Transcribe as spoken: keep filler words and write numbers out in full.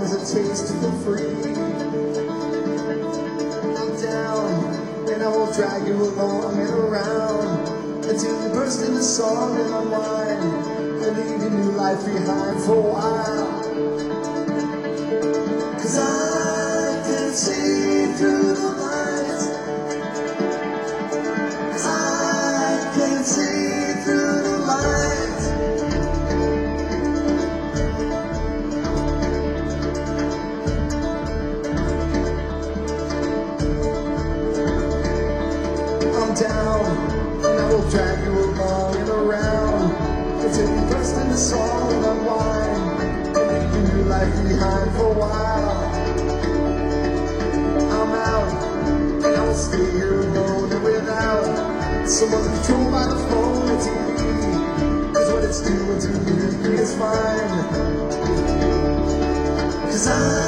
as a taste to feel free. I'm down, and I will drag you along and around until you burst into song and unwind and leave your new life behind for a while. Cause I can see through the lights. Cause I can see through the lights. I'm down, and I will drag you along and around until you burst into song and unwind and leave your new life behind for a while. I'm out, and I will stay here alone and without someone controlled by the phone or T V. Cause what it's doing to me is fine. Cause I